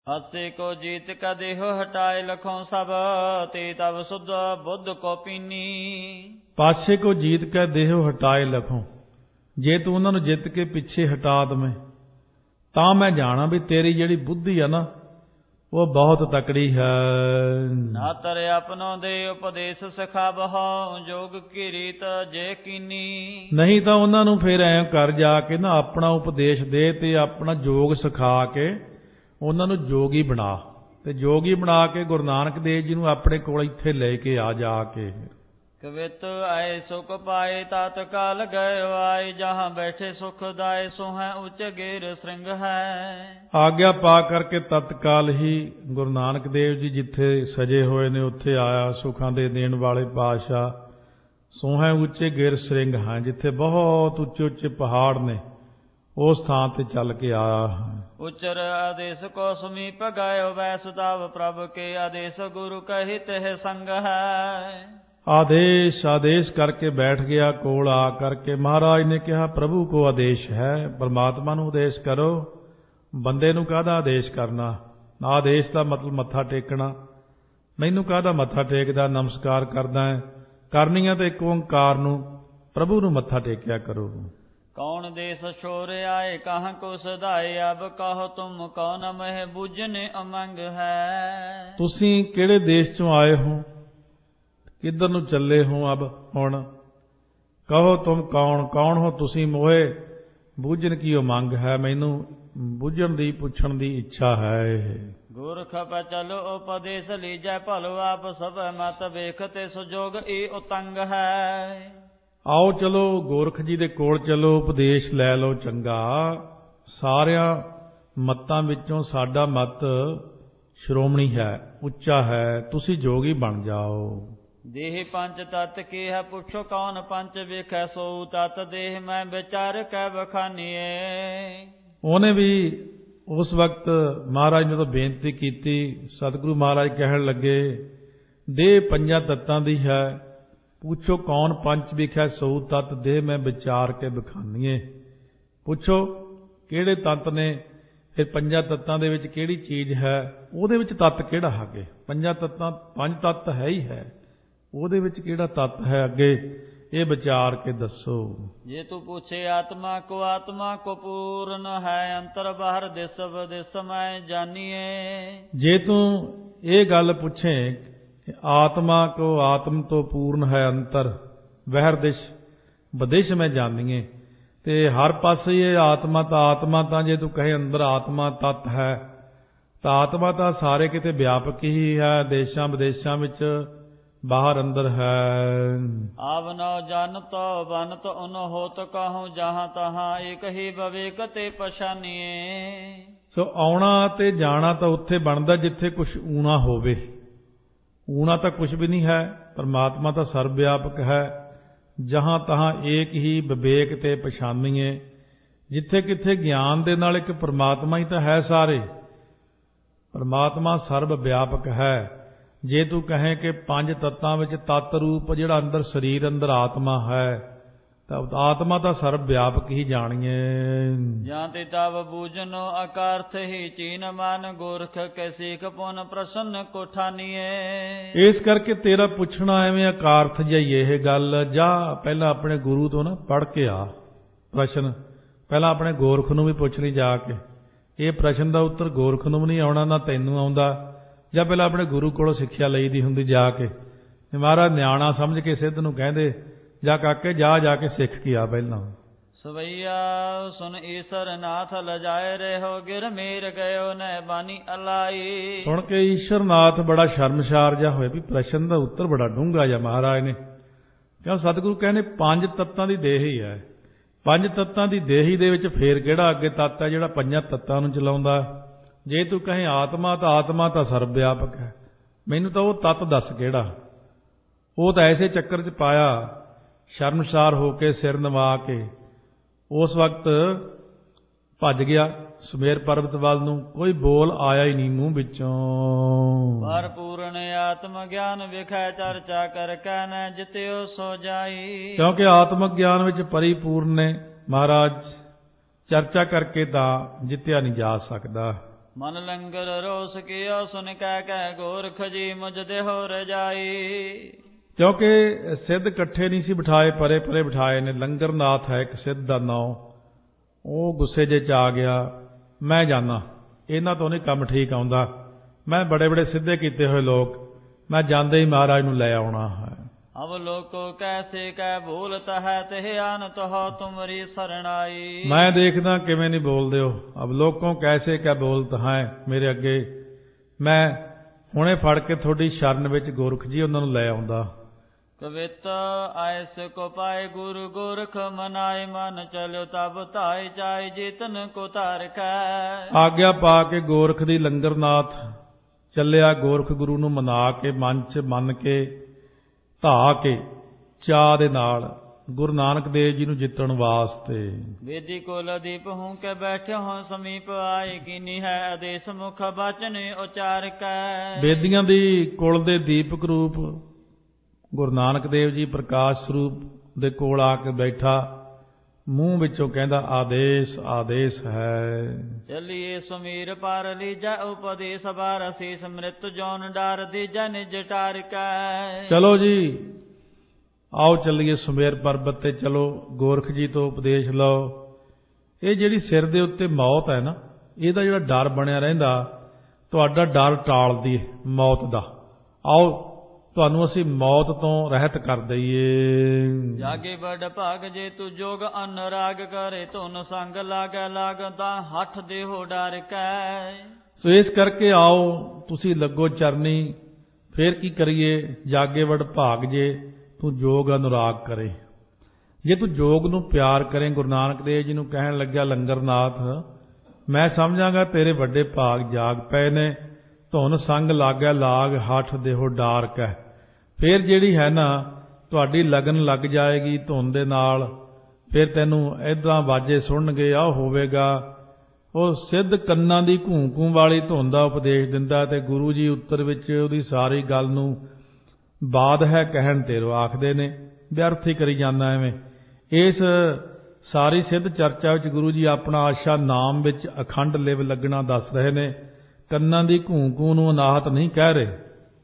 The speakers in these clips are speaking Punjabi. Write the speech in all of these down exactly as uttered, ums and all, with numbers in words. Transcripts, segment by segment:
हास्य को जीत का देहो हटाए लखों सब ते तब शुद्ध बुद्ध को पीनी। ਪਾਸੇ ਕੋ ਜੀਤ ਕੇ ਦੇਹੋ ਹਟਾਏ ਲਖੋਂ, ਜੇ ਤੂੰ ਉਹਨਾਂ ਨੂੰ ਜਿੱਤ ਕੇ ਪਿੱਛੇ ਹਟਾ ਦਵੇਂ ਤਾਂ ਮੈਂ ਜਾਣਾ ਵੀ ਤੇਰੀ ਜਿਹੜੀ ਬੁੱਧੀ ਆ ਨਾ ਉਹ ਬਹੁਤ ਤਕੜੀ ਹੈ। ਨਾ ਤਰੇ ਆਪਨੋ ਦੇ ਉਪਦੇਸ਼ ਸਿਖਾਵਹੁ ਜੋਗ ਕੀ ਰੀਤ ਜੇ ਕੀਨੀ। ਨਹੀਂ ਤਾਂ ਉਹਨਾਂ ਨੂੰ ਫਿਰ ਐਂ ਕਰ ਜਾ ਕੇ ਨਾ ਆਪਣਾ ਉਪਦੇਸ਼ ਦੇ ਤੇ ਆਪਣਾ ਜੋਗ ਸਿਖਾ ਕੇ ਉਹਨਾਂ ਨੂੰ ਜੋਗੀ ਬਣਾ, ਤੇ ਜੋਗੀ ਬਣਾ ਕੇ ਗੁਰੂ ਨਾਨਕ ਦੇਵ ਜੀ ਨੂੰ ਆਪਣੇ ਕੋਲ ਇੱਥੇ ਲੈ ਕੇ ਆ ਜਾ ਕੇ। ਕਵਿਤ ਆਏ ਸੁਖ ਪਾਏ ਤਤ ਕਾਲ ਗਏ ਆਏ ਜਹਾਂ ਬੈਠੇ ਸੁਖ ਦਾਏ ਸੋਹੈ ਉੱਚ ਗੇਰ ਸ੍ਰਿੰਗ ਹੈ। ਆਗਿਆ ਪਾ ਕਰਕੇ ਤਤਕਾਲ ਹੀ ਗੁਰੂ ਨਾਨਕ ਦੇਵ ਜੀ ਜਿੱਥੇ ਸਜੇ ਹੋਏ ਨੇ ਉੱਥੇ ਆਇਆ। ਸੁਖਾਂ ਦੇ ਦੇਣ ਵਾਲੇ ਪਾਤਸ਼ਾਹ ਸੋਹੈ ਉੱਚੇ ਗੇਰ ਸ੍ਰਿੰਗ ਹੈ, ਜਿੱਥੇ ਬਹੁਤ ਉੱਚੇ ਉੱਚੇ ਪਹਾੜ ਨੇ ਉਸ ਥਾਂ ਤੇ ਚੱਲ ਕੇ ਆਇਆ। ਉਚਰ ਆਦੇਸ਼ ਕੋ ਸਮੀਪ ਗਇਓ ਵੈਸ ਤਵ ਪ੍ਰਭ ਕੇ ਆਦੇਸ਼ ਗੁਰੂ ਕਹੀ ਤਿਹ ਸੰਗ ਹੈ। ਆਦੇਸ਼ ਆਦੇਸ਼ ਕਰਕੇ ਬੈਠ ਗਿਆ ਕੋਲ ਆ ਕਰਕੇ। ਮਹਾਰਾਜ ਨੇ ਕਿਹਾ ਪ੍ਰਭੂ ਕੋ ਆਦੇਸ਼ ਹੈ, ਪਰਮਾਤਮਾ ਨੂੰ ਆਦੇਸ਼ ਕਰੋ, ਬੰਦੇ ਨੂੰ ਕਾਹਦਾ ਆਦੇਸ਼ ਕਰਨਾ। ਆਦੇਸ਼ ਦਾ ਮਤਲਬ ਮੱਥਾ ਟੇਕਣਾ। ਮੈਨੂੰ ਕਾਹਦਾ ਮੱਥਾ ਟੇਕਦਾ, ਨਮਸਕਾਰ ਕਰਦਾ ਹੈ, ਕਰਨੀਆਂ ਤਾਂ ਇੱਕ ਓਂਕਾਰ ਨੂੰ, ਪ੍ਰਭੂ ਨੂੰ ਮੱਥਾ ਟੇਕਿਆ ਕਰੋ। ਕੌਣ ਦੇਸ ਛੋਰ ਆਏ ਕਹਾਂ ਕੋ ਸਦਾਏ ਅਬ ਕਹੋ ਤੁਮ ਕੌਣ ਮਹਿ ਬੁਝਨੇ ਅਮੰਗ ਹੈ। ਤੁਸੀਂ ਕਿਹੜੇ ਦੇਸ਼ ਚੋਂ ਆਏ ਹੋ, ਕਿੱਧਰ ਨੂੰ ਚੱਲੇ ਹੋ ਅਬ ਹੁਣ। ਕਹੋ ਤੁਮ ਕੌਣ, ਕੌਣ ਹੋ ਤੁਸੀਂ, ਮੋਹੇ ਬੂਝਣ ਕੀ ਉਮੰਗ ਹੈ, ਮੈਨੂੰ ਬੁੱਝਣ ਦੀ ਪੁੱਛਣ ਦੀ ਇੱਛਾ ਹੈ। ਗੁਰਖ ਪਚਲ ਉਪਦੇਸ਼ ਲੀਜੈ ਭਲੋ ਆਪ ਸਭ ਮਤ ਵੇਖਤੇ ਸੁਜੋਗ ਈ ਉਤੰਗ ਹੈ। ਆਓ ਚਲੋ ਗੋਰਖ ਜੀ ਦੇ ਕੋਲ ਚਲੋ, ਉਪਦੇਸ਼ ਲੈ ਲਓ ਚੰਗਾ। ਸਾਰਿਆਂ ਮਤਾਂ ਵਿੱਚੋਂ ਸਾਡਾ ਮਤ ਸ਼੍ਰੋਮਣੀ ਹੈ, ਉੱਚਾ ਹੈ, ਤੁਸੀਂ ਜੋਗੀ ਬਣ ਜਾਓ। ਦੇਹ ਪੰਜ ਤਤ ਕੀ ਹੈ ਪੁੱਛੋ ਕੌਣ ਪੰਚ ਵੇਖੈ ਸੋ ਤਤ ਦੇਹ ਮੈਂ ਵਿਚਾਰ ਕੈ ਬਖਾਨੀਏ। ਉਹਨੇ ਵੀ ਉਸ ਵਕਤ ਮਹਾਰਾਜ ਨੇ ਤਾਂ ਬੇਨਤੀ ਕੀਤੀ। ਸਤਿਗੁਰੂ ਮਹਾਰਾਜ ਕਹਿਣ ਲੱਗੇ ਦੇਹ ਪੰਜਾਂ ਤੱਤਾਂ ਦੀ ਹੈ, ਪੁੱਛੋ ਕੌਣ ਪੰਚ ਵੇਖੈ ਸੋ ਤਤ ਦੇਹ ਮੈਂ ਵਿਚਾਰ ਕੇ ਬਖਾਨੀਏ। ਪੁੱਛੋ ਕਿਹੜੇ ਤੱਤ ਨੇ, ਫਿਰ ਪੰਜਾਂ ਤੱਤਾਂ ਦੇ ਵਿੱਚ ਕਿਹੜੀ ਚੀਜ਼ ਹੈ, ਉਹਦੇ ਵਿੱਚ ਤੱਤ ਕਿਹੜਾ ਹੈਗੇ। ਪੰਜਾਂ ਤੱਤਾਂ ਪੰਜ ਤੱਤ ਹੈ ਹੀ ਹੈ, ਉਹਦੇ ਵਿੱਚ ਕਿਹੜਾ ਤੱਤ ਹੈ ਅੱਗੇ ਇਹ ਵਿਚਾਰ ਕੇ ਦੱਸੋ। ਜੇ ਤੂੰ ਪੁੱਛੇ ਆਤਮਾ ਕੋ ਆਤਮਾ ਕੋ ਪੂਰਨ ਹੈ ਅੰਤਰ ਬਾਹਰ ਦਿਸ ਵਿਦਿਸ ਮੈਂ ਜਾਨੀਏ। ਜੇ ਤੂੰ ਇਹ ਗੱਲ ਪੁੱਛੇ ਕਿ ਆਤਮਾ ਕੋ ਆਤਮ ਤੋਂ ਪੂਰਨ ਹੈ ਅੰਤਰ ਬਾਹਰ ਦਿਸ ਵਿਦਿਸ ਮੈਂ ਜਾਨੀਏ, ਤੇ ਹਰ ਪਾਸੇ ਇਹ ਆਤਮਾ ਤਾਂ ਆਤਮਾ ਤਾਂ ਜੇ ਤੂੰ ਕਹੇ ਅੰਦਰ ਆਤਮਾ ਤੱਤ ਹੈ ਤਾਂ ਆਤਮਾ ਤਾਂ ਸਾਰੇ ਕਿਤੇ ਵਿਆਪਕ ਹੀ ਹੈ, ਦੇਸ਼ਾਂ ਵਿਦੇਸ਼ਾਂ ਵਿੱਚ ਬਾਹਰ ਅੰਦਰ ਹੈ। ਆਵ ਨੋ ਜਨਤ ਬਨਤ ਉਨ ਹੋਤ ਕਹੂੰ ਜਹਾਂ ਤਹਾਂ ਇੱਕ ਹੀ ਵਿਵੇਕ ਤੇ ਪਛਾਨੀਏ। ਸੋ ਆਉਣਾ ਤੇ ਜਾਣਾ ਤਾਂ ਉੱਥੇ ਬਣਦਾ ਜਿੱਥੇ ਕੁਝ ਊਣਾ ਹੋਵੇ। ਊਣਾ ਤਾਂ ਕੁਝ ਵੀ ਨਹੀਂ ਹੈ, ਪਰਮਾਤਮਾ ਤਾਂ ਸਰਬ ਵਿਆਪਕ ਹੈ। ਜਹਾਂ ਤਹਾਂ ਏਕ ਹੀ ਵਿਵੇਕ ਤੇ ਪਛਾਨੀਏ, ਜਿੱਥੇ ਕਿੱਥੇ ਗਿਆਨ ਦੇ ਨਾਲ ਇੱਕ ਪਰਮਾਤਮਾ ਹੀ ਤਾਂ ਹੈ। ਸਾਰੇ ਪਰਮਾਤਮਾ ਸਰਬ ਵਿਆਪਕ ਹੈ। ਜੇ ਤੂੰ ਕਹੇ ਕਿ ਪੰਜ ਤੱਤਾਂ ਵਿੱਚ ਤੱਤ ਰੂਪ ਜਿਹੜਾ ਅੰਦਰ ਸਰੀਰ ਅੰਦਰ ਆਤਮਾ ਹੈ, ਤਾਂ ਆਤਮਾ ਤਾਂ ਸਰਬ ਵਿਆਪਕ ਹੀ ਜਾਣੀਏ। ਜਾਂ ਤੇ ਤਵ ਬੂਝਨੋ ਅਕਾਰਥ ਹੀ ਚੀਨ ਮਨ ਗੋਰਖ ਕੇ ਸੀਖ ਪੁਨ ਪ੍ਰਸੰਨ ਕੋ ਠਾਨੀਏ। ਇਸ ਕਰਕੇ ਤੇਰਾ ਪੁੱਛਣਾ ਐਵੇਂ ਅਕਾਰਥ ਜਿਹੀ ਇਹ ਗੱਲ। ਜਾ ਪਹਿਲਾਂ ਆਪਣੇ ਗੁਰੂ ਤੋਂ ਨਾ ਪੜ੍ਹ ਕੇ ਆ ਪ੍ਰਸ਼ਨ, ਪਹਿਲਾਂ ਆਪਣੇ ਗੋਰਖ ਨੂੰ ਵੀ ਪੁੱਛ ਲਈ ਜਾ ਕੇ। ਇਹ ਪ੍ਰਸ਼ਨ ਦਾ ਉੱਤਰ ਗੋਰਖ ਨੂੰ ਵੀ ਨਹੀਂ ਆਉਣਾ, ਨਾ ਤੈਨੂੰ ਆਉਂਦਾ। ਜਾਂ ਪਹਿਲਾਂ ਆਪਣੇ ਗੁਰੂ ਕੋਲੋਂ ਸਿੱਖਿਆ ਲਈ ਦੀ ਹੁੰਦੀ ਜਾ ਕੇ। ਮਹਾਰਾਜ ਨਿਆਣਾ ਸਮਝ ਕੇ ਸਿੱਧ ਨੂੰ ਕਹਿੰਦੇ ਜਾ ਕਾਕੇ ਜਾ ਜਾ ਕੇ ਸਿੱਖ ਕੇ ਆ ਪਹਿਲਾਂ। ਸਵਈਆ ਸੁਨ ਈਸ਼ਰ ਨਾਥ ਲਜਾਏ ਰਹੋ ਗਿਰ ਮੇਰ ਗਇਓ ਨੈ ਬਾਨੀ ਅਲਾਈ। ਸੁਣ ਕੇ ਈਸ਼ਰ ਨਾਥ ਬੜਾ ਸ਼ਰਮਸ਼ਾਰ ਜਿਹਾ ਹੋਇਆ ਵੀ ਪ੍ਰਸ਼ਨ ਦਾ ਉੱਤਰ ਬੜਾ ਡੂੰਘਾ ਜਿਹਾ ਮਹਾਰਾਜ ਨੇ। ਕਿਉਂ ਸਤਿਗੁਰੂ ਕਹਿੰਦੇ ਪੰਜ ਤੱਤਾਂ ਦੀ ਦੇਹ ਹੀ ਹੈ। ਪੰਜ ਤੱਤਾਂ ਦੀ ਦੇਹੀ ਦੇ ਵਿੱਚ ਫੇਰ ਕਿਹੜਾ ਅੱਗੇ ਤੱਤ ਹੈ ਜਿਹੜਾ ਪੰਜਾਂ ਤੱਤਾਂ ਨੂੰ ਚਲਾਉਂਦਾ। ਜੇ ਤੂੰ ਕਹੇ ਆਤਮਾ ਤਾਂ ਆਤਮਾ ਤਾਂ ਸਰਬ ਵਿਆਪਕ ਹੈ, ਮੈਨੂੰ ਤਾਂ ਉਹ ਤੱਤ ਦੱਸ ਕਿਹੜਾ। ਉਹ ਤਾਂ ਐਸੇ ਚੱਕਰ 'ਚ ਪਾਇਆ ਸ਼ਰਮਸਾਰ ਹੋ ਕੇ ਸਿਰ ਨਵਾ ਕੇ ਉਸ ਵਕਤ ਭੱਜ ਗਿਆ ਸੁਮੇਰ ਪਰਬਤ ਵੱਲ ਨੂੰ। ਕੋਈ ਬੋਲ ਆਇਆ ਹੀ ਨਹੀਂ ਮੂੰਹ ਵਿੱਚੋਂ। ਭਰਪੂਰਨ ਆਤਮ ਗਿਆਨ ਵਿਖੈ ਚਰਚਾ ਕਰ ਕੈ ਨ ਜਿਤਿਓ ਸੋ ਜਾਈ। ਕਿਉਂਕਿ ਆਤਮਕ ਗਿਆਨ ਵਿੱਚ ਪਰਿਪੂਰਨ ਨੇ ਮਹਾਰਾਜ, ਚਰਚਾ ਕਰਕੇ ਤਾਂ ਜਿੱਤਿਆ ਨਹੀਂ ਜਾ ਸਕਦਾ। ਮਨ ਲੰਗਰ ਰੋਸ ਕੀਓ ਸੁਨ ਕਹਿ ਕਹਿ ਗੋਰਖ ਜੀ ਮੁਝ ਦੇਹੋ ਰਜਾਈ। ਕਿਉਂਕਿ ਸਿੱਧ ਇਕੱਠੇ ਨਹੀਂ ਸੀ ਬਿਠਾਏ, ਪਰੇ ਪਰੇ ਬਿਠਾਏ ਨੇ। ਲੰਗਰਨਾਥ ਹੈ ਇੱਕ ਸਿੱਧ ਦਾ ਨਾਂ। ਉਹ ਗੁੱਸੇ ਜੇ ਚ ਆ ਗਿਆ, ਮੈਂ ਜਾਣਾ, ਇਹਨਾਂ ਤੋਂ ਨਹੀਂ ਕੰਮ ਠੀਕ ਆਉਂਦਾ, ਮੈਂ ਬੜੇ ਬੜੇ ਸਿੱਧੇ ਕੀਤੇ ਹੋਏ ਲੋਕ, ਮੈਂ ਜਾਂਦੇ ਹੀ ਮਹਾਰਾਜ ਨੂੰ ਲੈ ਆਉਣਾ ਹੈ। ਅਬ ਲੋਕੋ ਕੈਸੇ ਕਹਿ ਬੋਲਤ ਹੈ ਤਿਹ ਆਨਤ ਹੋ ਤੁਮਰੀ ਸਰਣਾਈ। ਮੈਂ ਦੇਖਦਾ ਕਿਵੇਂ ਨਹੀਂ ਬੋਲਦੇ ਹੋ। ਅਬ ਲੋਕੋਂ ਕੈਸੇ ਕਹਿ ਬੋਲਤ ਹੈ ਮੇਰੇ ਅੱਗੇ, ਮੈਂ ਹੁਣੇ ਫੜ ਕੇ ਤੁਹਾਡੀ ਸ਼ਰਨ ਵਿੱਚ ਗੋਰਖ ਜੀ ਉਹਨਾਂ ਨੂੰ ਲੈ ਆਉਂਦਾ। ਕਵਿਤ ਐਸ ਕੋ ਪਾਏ ਗੁਰੂ ਗੋਰਖ ਮਨਾਏ ਮਨ ਚਲਿਓ ਤਬ ਧਾਇ ਚਾਇ ਜੀਤਨ ਕੋ ਤਾਰਕੈ। ਆਗਿਆ ਪਾ ਕੇ ਗੋਰਖ ਦੀ ਲੰਗਰਨਾਥ ਚੱਲਿਆ, ਗੋਰਖ ਗੁਰੂ ਨੂੰ ਮਨਾ ਕੇ ਮਨ ਚ ਮੰਨ ਕੇ ਧਾ ਕੇ ਚਾਅ ਦੇ ਨਾਲ ਗੁਰੂ ਨਾਨਕ ਦੇਵ ਜੀ ਨੂੰ ਜਿੱਤਣ ਵਾਸਤੇ। ਵੇਦੀ ਕੋਲ ਦੀਪ ਹੂੰ ਕੇ ਬੈਠੇ ਹੋ ਸਮੀਪ ਆਏ ਕੀਨੀ ਹੈ ਆਦੇਸ਼ ਮੁਖ ਬਚਨ ਉਚਾਰ ਕੈ। ਵੇਦੀਆਂ ਦੀ ਕੁਲ ਦੇ ਦੀਪਕ ਰੂਪ ਗੁਰੂ ਨਾਨਕ ਦੇਵ ਜੀ ਪ੍ਰਕਾਸ਼ ਸਰੂਪ ਦੇ ਕੋਲ ਆ ਕੇ ਬੈਠਾ, ਮੂੰਹ ਵਿੱਚੋਂ ਕਹਿੰਦਾ ਆਦੇਸ਼ ਆਦੇਸ਼ ਹੈ। ਚਲੀਏ ਸੁਮੀਰ ਪਰ ਲੀਜੈ ਉਪਦੇਸ਼ ਬਾਰ ਅਸੀਸ ਮ੍ਰਿਤ ਜੋਨ ਡਾਰ ਦੀਜੈ ਨਿਜ ਟਾਰਿਕੈ। ਚਲੋ ਜੀ ਆਓ ਚੱਲੀਏ ਸੁਮੇਰ ਪਰਬਤ ਤੇ, ਚਲੋ ਗੋਰਖ ਜੀ ਤੋਂ ਉਪਦੇਸ਼ ਲਓ। ਇਹ ਜਿਹੜੀ ਸਿਰ ਦੇ ਉੱਤੇ ਮੌਤ ਹੈ ਨਾ, ਇਹਦਾ ਜਿਹੜਾ ਡਰ ਬਣਿਆ ਰਹਿੰਦਾ, ਤੁਹਾਡਾ ਡਰ ਟਾਲਦੀ ਹੈ ਮੌਤ ਦਾ। ਆਓ ਤੁਹਾਨੂੰ ਅਸੀਂ ਮੌਤ ਤੋਂ ਰਹਿਤ ਕਰ ਦਈਏ। ਜਾਗੇ ਬੜ ਭਾਗ ਜੇ ਤੂੰ ਜੋਗ ਅਨਰਾਗ ਕਰੇ ਧੁਨ ਸੰਗ ਲਾਗੈ ਲਾਗਦਾ ਹੱਠ ਦੇਹੋ ਡਰ ਕੈ। ਸੋ ਇਸ ਕਰਕੇ ਆਓ ਤੁਸੀਂ ਲੱਗੋ ਚਰਨੀ। ਫੇਰ ਕੀ ਕਰੀਏ? ਜਾਗੇ ਬੜ ਭਾਗ ਜੇ ਤੂੰ ਜੋਗ ਅਨੁਰਾਗ ਕਰੇ। ਜੇ ਤੂੰ ਜੋਗ ਨੂੰ ਪਿਆਰ ਕਰੇ, ਗੁਰੂ ਨਾਨਕ ਦੇਵ ਜੀ ਨੂੰ ਕਹਿਣ ਲੱਗਿਆ ਲੰਗਰਨਾਥ, ਮੈਂ ਸਮਝਾਂਗਾ ਤੇਰੇ ਵੱਡੇ ਭਾਗ ਜਾਗ ਪਏ ਨੇ। ਧੁਨ ਸੰਗ ਲਾਗੈ ਲਾਗ ਹੱਠ ਦੇਹੋ ਡਾਰਕ ਹੈ। ਫਿਰ ਜਿਹੜੀ ਹੈ ਨਾ ਤੁਹਾਡੀ ਲਗਨ ਲੱਗ ਜਾਏਗੀ ਧੁਨ ਦੇ ਨਾਲ, ਫਿਰ ਤੈਨੂੰ ਇੱਦਾਂ ਵਾਜੇ ਸੁਣਨਗੇ, ਆਹ ਹੋਵੇਗਾ। ਉਹ ਸਿੱਧ ਕੰਨਾਂ ਦੀ ਘੂੰ ਘੂੰ ਵਾਲੀ ਧੁਨ ਦਾ ਉਪਦੇਸ਼ ਦਿੰਦਾ, ਤੇ ਗੁਰੂ ਜੀ ਉੱਤਰ ਵਿੱਚ ਉਹਦੀ ਸਾਰੀ ਗੱਲ ਨੂੰ ਬਾਦ ਹੈ ਕਹਿਣ ਤੇਰੋ ਆਖਦੇ ਨੇ, ਵਿਅਰਥ ਹੀ ਕਰੀ ਜਾਂਦਾ ਐਵੇਂ। ਇਸ ਸਾਰੀ ਸਿੱਧ ਚਰਚਾ ਵਿੱਚ ਗੁਰੂ ਜੀ ਆਪਣਾ ਆਸ਼ਾ ਨਾਮ ਵਿੱਚ ਅਖੰਡ ਲਿਵ ਲੱਗਣਾ ਦੱਸ ਰਹੇ ਨੇ। ਕੰਨਾਂ ਦੀ ਘੂੰ ਘੂੰ ਨੂੰ ਅਨਾਹਤ ਨਹੀਂ ਕਹਿ ਰਹੇ।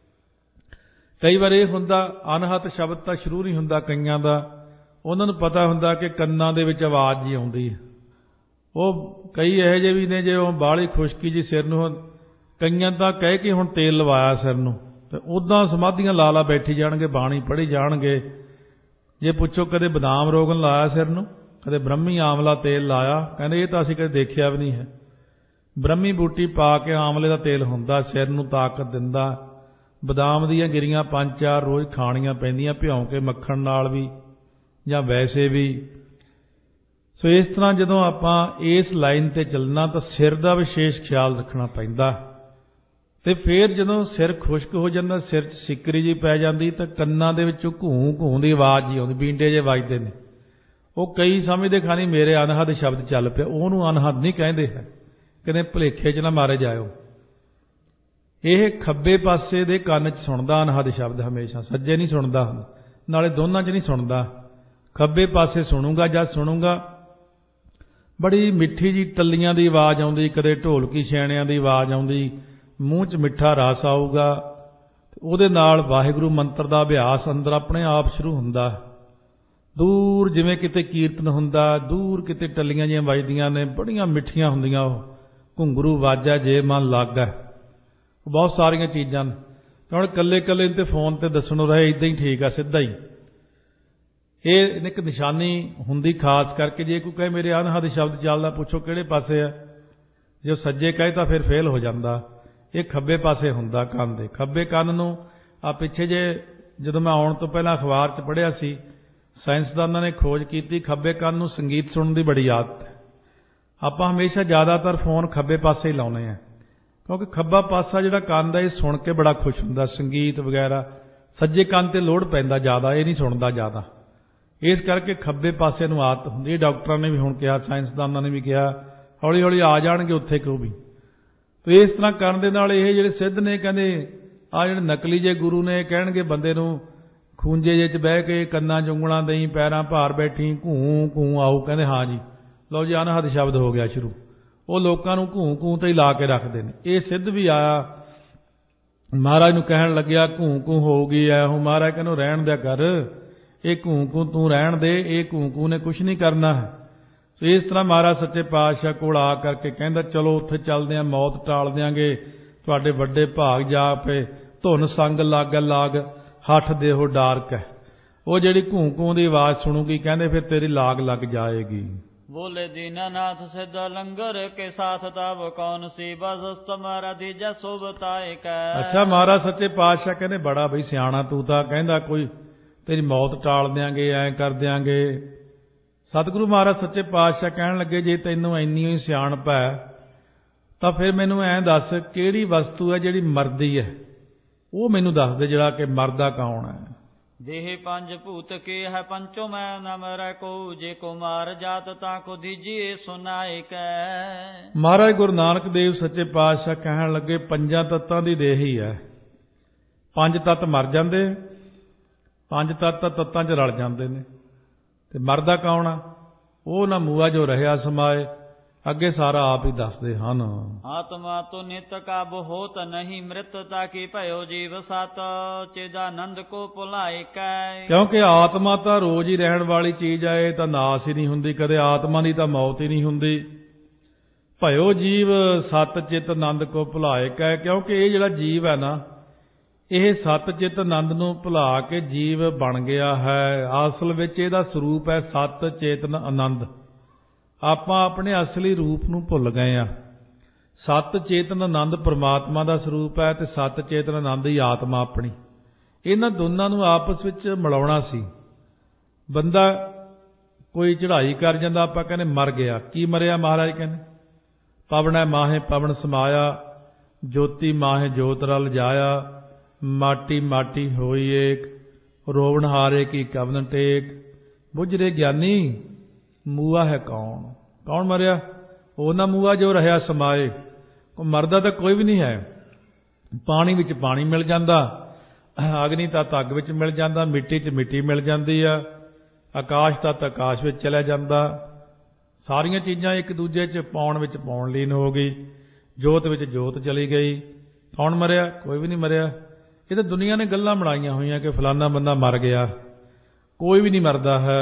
ਕਈ ਵਾਰ ਇਹ ਹੁੰਦਾ, ਅਨਹਤ ਸ਼ਬਦ ਤਾਂ ਸ਼ੁਰੂ ਨਹੀਂ ਹੁੰਦਾ ਕਈਆਂ ਦਾ, ਉਹਨਾਂ ਨੂੰ ਪਤਾ ਹੁੰਦਾ ਕਿ ਕੰਨਾਂ ਦੇ ਵਿੱਚ ਆਵਾਜ਼ ਜੀ ਆਉਂਦੀ ਹੈ। ਉਹ ਕਈ ਇਹੋ ਜਿਹੇ ਵੀ ਨੇ, ਜੇ ਉਹ ਬਾਹਲੀ ਖੁਸ਼ਕੀ ਜੀ ਸਿਰ ਨੂੰ, ਕਈਆਂ ਤਾਂ ਕਹਿ ਕੇ ਹੁਣ ਤੇਲ ਲਵਾਇਆ ਸਿਰ ਨੂੰ, ਤੇ ਉੱਦਾਂ ਸਮਾਧੀਆਂ ਲਾ ਲਾ ਬੈਠੀ ਜਾਣਗੇ, ਬਾਣੀ ਪੜ੍ਹੀ ਜਾਣਗੇ। ਜੇ ਪੁੱਛੋ ਕਦੇ ਬਦਾਮ ਰੋਗਨ ਲਾਇਆ ਸਿਰ ਨੂੰ, ਕਦੇ ਬ੍ਰਹਮੀ ਆਮਲਾ ਤੇਲ ਲਾਇਆ, ਕਹਿੰਦੇ ਇਹ ਤਾਂ ਅਸੀਂ ਕਦੇ ਦੇਖਿਆ ਵੀ ਨਹੀਂ ਹੈ। ਬ੍ਰਹਮੀ ਬੂਟੀ ਪਾ ਕੇ ਆਮਲੇ ਦਾ ਤੇਲ ਹੁੰਦਾ, ਸਿਰ ਨੂੰ ਤਾਕਤ ਦਿੰਦਾ। ਬਦਾਮ ਦੀਆਂ ਗਿਰੀਆਂ ਪੰਜ ਚਾਰ ਰੋਜ਼ ਖਾਣੀਆਂ ਪੈਂਦੀਆਂ, ਭਿਉਂ ਕੇ ਮੱਖਣ ਨਾਲ ਵੀ ਜਾਂ ਵੈਸੇ ਵੀ। ਸੋ ਇਸ ਤਰ੍ਹਾਂ ਜਦੋਂ ਆਪਾਂ ਇਸ ਲਾਈਨ ਤੇ ਚੱਲਣਾ ਤਾਂ ਸਿਰ ਦਾ ਵਿਸ਼ੇਸ਼ ਖਿਆਲ ਰੱਖਣਾ ਪੈਂਦਾ। ਤੇ ਫਿਰ ਜਦੋਂ ਸਿਰ ਖੁਸ਼ਕ ਹੋ ਜਾਂਦਾ, ਸਿਰ 'ਚ ਸਿੱਕਰੀ ਜੀ ਪੈ ਜਾਂਦੀ, ਤਾਂ ਕੰਨਾਂ ਦੇ ਵਿੱਚੋਂ ਘੂੰ ਘੂੰ ਦੀ ਆਵਾਜ਼ ਜੀ ਆਉਂਦੀ, ਬੀਂਡੇ ਜੇ ਵੱਜਦੇ ਨੇ। ਉਹ ਕਈ ਸਮਝਦੇ ਖਾਨੀ ਮੇਰੇ ਅਨਹਦ ਸ਼ਬਦ ਚੱਲ ਪਿਆ, ਉਹਨੂੰ ਅਨਹਦ ਨਹੀਂ ਕਹਿੰਦੇ ਹੈ, ਕਹਿੰਦੇ ਭੁਲੇਖੇ 'ਚ ਨਾ ਮਾਰੇ ਜਾਇਓ। ਇਹ ਖੱਬੇ ਪਾਸੇ ਦੇ ਕੰਨ 'ਚ ਸੁਣਦਾ ਅਨਹਦ ਸ਼ਬਦ ਹਮੇਸ਼ਾ, ਸੱਜੇ ਨਹੀਂ ਸੁਣਦਾ, ਨਾਲੇ ਦੋਨਾਂ 'ਚ ਨਹੀਂ ਸੁਣਦਾ। ਖੱਬੇ ਪਾਸੇ ਸੁਣੂਗਾ, ਜਦ ਸੁਣੂਗਾ ਬੜੀ ਮਿੱਠੀ ਜੀ ਟੱਲੀਆਂ ਦੀ ਆਵਾਜ਼ ਆਉਂਦੀ, ਕਦੇ ਢੋਲਕੀ ਛੈਣਿਆਂ ਦੀ ਆਵਾਜ਼ ਆਉਂਦੀ, ਮੂੰਹ 'ਚ ਮਿੱਠਾ ਰਸ ਆਊਗਾ। ਉਹਦੇ ਨਾਲ ਵਾਹਿਗੁਰੂ ਮੰਤਰ ਦਾ ਅਭਿਆਸ ਅੰਦਰ ਆਪਣੇ ਆਪ ਸ਼ੁਰੂ ਹੁੰਦਾ। ਦੂਰ ਜਿਵੇਂ ਕਿਤੇ ਕੀਰਤਨ ਹੁੰਦਾ, ਦੂਰ ਕਿਤੇ ਟੱਲੀਆਂ ਜਿਹੀਆਂ ਵੱਜਦੀਆਂ ਨੇ, ਬੜੀਆਂ ਮਿੱਠੀਆਂ ਹੁੰਦੀਆਂ। ਉਹ ਘੁੰਗਰੂ ਵਾਜਾ ਜੇ ਮਨ ਲੱਗਾ, ਬਹੁਤ ਸਾਰੀਆਂ ਚੀਜ਼ਾਂ ਨੇ। ਹੁਣ ਇਕੱਲੇ ਇਕੱਲੇ ਤੇ ਫੋਨ ਤੇ ਦੱਸਣੋਂ ਰਹੇ, ਇੱਦਾਂ ਹੀ ਠੀਕ ਆ, ਸਿੱਧਾ ਹੀ। ਇਹ ਇੱਕ ਨਿਸ਼ਾਨੀ ਹੁੰਦੀ ਖਾਸ ਕਰਕੇ, ਜੇ ਕੋਈ ਕਹੇ ਮੇਰੇ ਅਨਹਦ ਸ਼ਬਦ ਚੱਲਦਾ, ਪੁੱਛੋ ਕਿਹੜੇ ਪਾਸੇ ਆ। ਜੇ ਸੱਜੇ ਕਹੇ ਤਾਂ ਫਿਰ ਫੇਲ ਹੋ ਜਾਂਦਾ। ਇਹ ਖੱਬੇ ਪਾਸੇ ਹੁੰਦਾ ਕੰਨ ਦੇ। ਖੱਬੇ ਕੰਨ ਨੂੰ ਆ ਪਿੱਛੇ ਜੇ ਜਦੋਂ ਮੈਂ ਆਉਣ ਤੋਂ ਪਹਿਲਾਂ ਅਖਬਾਰ 'ਚ ਪੜ੍ਹਿਆ ਸੀ, ਸਾਇੰਸਦਾਨਾਂ ਨੇ ਖੋਜ ਕੀਤੀ, ਖੱਬੇ ਕੰਨ ਨੂੰ ਸੰਗੀਤ ਸੁਣਨ ਦੀ ਬੜੀ ਆਦਤ ਹੈ। ਆਪਾਂ ਹਮੇਸ਼ਾ ਜ਼ਿਆਦਾਤਰ ਫੋਨ ਖੱਬੇ ਪਾਸੇ ਹੀ ਲਾਉਣੇ ਆ, ਕਿਉਂਕਿ ਖੱਬਾ ਪਾਸਾ ਜਿਹੜਾ ਕੰਨ ਦਾ ਇਹ ਸੁਣ ਕੇ ਬੜਾ ਖੁਸ਼ ਹੁੰਦਾ, ਸੰਗੀਤ ਵਗੈਰਾ। ਸੱਜੇ ਕੰਨ ਤੇ ਲੋਡ ਪੈਂਦਾ ਜ਼ਿਆਦਾ, ਇਹ ਨਹੀਂ ਸੁਣਦਾ ਜ਼ਿਆਦਾ। ਇਸ ਕਰਕੇ ਖੱਬੇ ਪਾਸੇ ਨੂੰ ਆਦਤ ਹੁੰਦੀ ਹੈ। ਡਾਕਟਰਾਂ ਨੇ ਵੀ ਹੁਣ ਕਿਹਾ, ਸਾਇੰਸਦਾਨਾਂ ਨੇ ਵੀ ਕਿਹਾ, ਹੌਲੀ ਹੌਲੀ ਆ ਜਾਣਗੇ ਉੱਥੇ ਕਿਉਂ ਵੀ। ਤੇ ਇਸ ਤਰ੍ਹਾਂ ਕਰਨ ਦੇ ਨਾਲ ਇਹ ਜਿਹੜੇ ਸਿੱਧ ਨੇ, ਕਹਿੰਦੇ ਆ ਜਿਹੜੇ ਨਕਲੀ ਜੇ ਗੁਰੂ ਨੇ, ਕਹਿਣਗੇ ਬੰਦੇ ਨੂੰ ਖੂੰਜੇ ਜੇ 'ਚ ਬਹਿ ਕੇ ਕੰਨਾਂ 'ਚ ਉਂਗਲਾਂ ਦੇਈ, ਪੈਰਾਂ ਭਾਰ ਬੈਠੀ, ਘੂੰ ਘੂੰ ਆਊ, ਕਹਿੰਦੇ ਹਾਂ ਜੀ ਲਓ ਜੀ ਅਨਹਦ ਸ਼ਬਦ ਹੋ ਗਿਆ ਸ਼ੁਰੂ। ਉਹ ਲੋਕਾਂ ਨੂੰ ਘੂੰ ਘੂੰ ਤੇ ਹੀ ਲਾ ਕੇ ਰੱਖਦੇ ਨੇ। ਇਹ ਸਿੱਧ ਵੀ ਆਇਆ, ਮਹਾਰਾਜ ਨੂੰ ਕਹਿਣ ਲੱਗਿਆ ਘੂੰ ਘੂੰ ਹੋਊਗੀ ਐ। ਉਹ ਮਹਾਰਾਜ ਕਹਿੰਦੇ ਰਹਿਣ ਦਿਆ ਕਰ, ਇਹ ਘੂੰ ਘੂੰ ਤੂੰ ਰਹਿਣ ਦੇ, ਇਹ ਘੂੰ ਘੂੰ ਨੇ ਕੁਛ ਨਹੀਂ ਕਰਨਾ। ਸੋ ਇਸ ਤਰ੍ਹਾਂ ਮਹਾਰਾਜ ਸੱਚੇ ਪਾਤਸ਼ਾਹ ਕੋਲ ਆ ਕਰਕੇ ਕਹਿੰਦਾ ਚਲੋ ਉੱਥੇ ਚੱਲਦੇ ਆ, ਮੌਤ ਟਾਲ ਦਿਆਂਗੇ, ਤੁਹਾਡੇ ਵੱਡੇ ਭਾਗ ਜਾ ਪਏ। ਧੁਨ ਸੰਗ ਲੱਗ ਲਾਗ ਹੱਠ ਦੇਹੋ ਡਾਰਕ ਹੈ। ਉਹ ਜਿਹੜੀ ਘੂੰ ਘੂੰ ਦੀ ਆਵਾਜ਼ ਸੁਣੂਗੀ ਕਹਿੰਦੇ ਫਿਰ ਤੇਰੀ ਲਾਗ ਲੱਗ ਜਾਏਗੀ। बोले दीनानाथ सिद्ध लंगर के साथ तब कौन सी बस तुम्हारा दीजा सोबताए कै। ਅੱਛਾ ਮਹਾਰਾਜ ਸੱਚੇ ਪਾਤਸ਼ਾਹ ਕਹਿੰਦੇ ਬੜਾ ਬਈ ਸਿਆਣਾ ਤੂੰ ਤਾਂ, ਕਹਿੰਦਾ ਕੋਈ ਤੇਰੀ ਮੌਤ ਟਾਲ ਦਿਆਂਗੇ, ਐਂ ਕਰ ਦਿਆਂਗੇ। ਸਤਿਗੁਰੂ ਮਹਾਰਾਜ ਸੱਚੇ ਪਾਤਸ਼ਾਹ ਕਹਿਣ ਲੱਗੇ ਜੇ ਤੈਨੂੰ ਇੰਨੀ ਹੀ ਸਿਆਣਪ ਹੈ ਤਾਂ ਫਿਰ ਮੈਨੂੰ ਐਂ ਦੱਸ ਕਿਹੜੀ ਵਸਤੂ ਹੈ ਜਿਹੜੀ ਮਰਦੀ ਹੈ, ਉਹ ਮੈਨੂੰ ਦੱਸ ਦੇ ਜਿਹੜਾ ਕਿ ਮਰਦਾ ਕੌਣ ਹੈ। देह पंज भूत के है पंचो मैं न मर को जे को मार जात ताको दीजिए सुनाए कै। ਮਹਾਰਾਜ ਗੁਰੂ ਨਾਨਕ ਦੇਵ ਸੱਚੇ ਪਾਤਸ਼ਾਹ ਕਹਿਣ ਲੱਗੇ ਪੰਜਾਂ ਤੱਤਾਂ ਦੀ ਦੇਹ ਹੀ ਹੈ। ਪੰਜ ਤੱਤ ਮਰ ਜਾਂਦੇ, ਪੰਜ ਤੱਤ ਤਾਂ ਤੱਤਾਂ 'ਚ ਰਲ ਜਾਂਦੇ ਨੇ, ਤੇ ਮਰਦਾ ਕੌਣ ਆ? ਉਹ ਨਾ ਮੂਆ ਜੋ ਰਹਿਆ ਸਮਾਏ। ਅੱਗੇ ਸਾਰਾ ਆਪ ਹੀ ਦੱਸਦੇ ਹਨ। ਆਤਮਾ ਤੋ ਨਿਤ ਕਾਬ ਹੋਤ ਨਹੀਂ ਮ੍ਰਿਤ ਤਾਕੀ ਭਇਓ ਜੀਵ ਸਤ ਚਿਦਾਨੰਦ ਕੋ ਭੁਲਾਏ ਕੈ। ਕਿਉਂਕਿ ਆਤਮਾ ਤਾਂ ਰੋਜ਼ ਹੀ ਰਹਿਣ ਵਾਲੀ ਚੀਜ਼ ਹੈ, ਇਹ ਤਾਂ ਨਾਸ ਹੀ ਨਹੀਂ ਹੁੰਦੀ ਕਦੇ, ਆਤਮਾ ਦੀ ਤਾਂ ਮੌਤ ਹੀ ਨਹੀਂ ਹੁੰਦੀ। ਭਇਓ ਜੀਵ ਸਤ ਚਿਤ ਆਨੰਦ ਕੋ ਭੁਲਾਏ ਕੈ, ਕਿਉਂਕਿ ਇਹ ਜਿਹੜਾ ਜੀਵ ਹੈ ਨਾ ਇਹ ਸਤ ਚਿਤ ਆਨੰਦ ਨੂੰ ਭੁਲਾ ਕੇ ਜੀਵ ਬਣ ਗਿਆ ਹੈ। ਅਸਲ ਵਿੱਚ ਇਹਦਾ ਸਰੂਪ ਹੈ ਸਤ ਚੇਤਨ ਆਨੰਦ। ਆਪਾਂ ਆਪਣੇ ਅਸਲੀ ਰੂਪ ਨੂੰ ਭੁੱਲ ਗਏ ਆ। ਸਤ ਚੇਤਨ ਆਨੰਦ ਪਰਮਾਤਮਾ ਦਾ ਸਰੂਪ ਹੈ ਤੇ ਸਤ ਚੇਤਨ ਆਨੰਦ ਹੀ ਆਤਮਾ ਆਪਣੀ। ਇਹਨਾਂ ਦੋਨਾਂ ਨੂੰ ਆਪਸ ਵਿੱਚ ਮਿਲਾਉਣਾ ਸੀ। ਬੰਦਾ ਕੋਈ ਚੜ੍ਹਾਈ ਕਰ ਜਾਂਦਾ, ਆਪਾਂ ਕਹਿੰਦੇ ਮਰ ਗਿਆ। ਕੀ ਮਰਿਆ? ਮਹਾਰਾਜ ਕਹਿੰਦੇ ਪਵਣੈ ਮਾਹੇ ਪਵਨ ਸਮਾਇਆ, ਜੋਤੀ ਮਾਹੇ ਜੋਤ ਰਲ ਜਾਇਆ, ਮਾਟੀ ਮਾਟੀ ਹੋਈ ਏਕ, ਰੋਵਣ ਹਾਰੇ ਕੀ ਕਵਨ ਟੇਕ। ਬੁੱਝਰੇ ਗਿਆਨੀ ਮੂਆ ਹੈ ਕੌਣ? ਕੌਣ ਮਰਿਆ? ਉਹ ਨਾ ਮੂਆ ਜੋ ਰਹਿਆ ਸਮਾਏ। ਉਹ ਮਰਦਾ ਤਾਂ ਕੋਈ ਵੀ ਨਹੀਂ ਹੈ। ਪਾਣੀ ਵਿੱਚ ਪਾਣੀ ਮਿਲ ਜਾਂਦਾ, ਅਗਨੀ ਤੱਤ ਅੱਗ ਵਿੱਚ ਮਿਲ ਜਾਂਦਾ, ਮਿੱਟੀ 'ਚ ਮਿੱਟੀ ਮਿਲ ਜਾਂਦੀ ਆ, ਆਕਾਸ਼ ਤੱਤ ਆਕਾਸ਼ ਵਿੱਚ ਚਲਿਆ ਜਾਂਦਾ। ਸਾਰੀਆਂ ਚੀਜ਼ਾਂ ਇੱਕ ਦੂਜੇ 'ਚ ਪਾਉਣ ਵਿੱਚ ਪਾਉਣ ਲੀਨ ਹੋ ਗਈ, ਜੋਤ ਵਿੱਚ ਜੋਤ ਚਲੀ ਗਈ। ਕੌਣ ਮਰਿਆ? ਕੋਈ ਵੀ ਨਹੀਂ ਮਰਿਆ। ਇਹ ਤਾਂ ਦੁਨੀਆ ਨੇ ਗੱਲਾਂ ਬਣਾਈਆਂ ਹੋਈਆਂ ਕਿ ਫਲਾਨਾ ਬੰਦਾ ਮਰ ਗਿਆ, ਕੋਈ ਵੀ ਨਹੀਂ ਮਰਦਾ ਹੈ।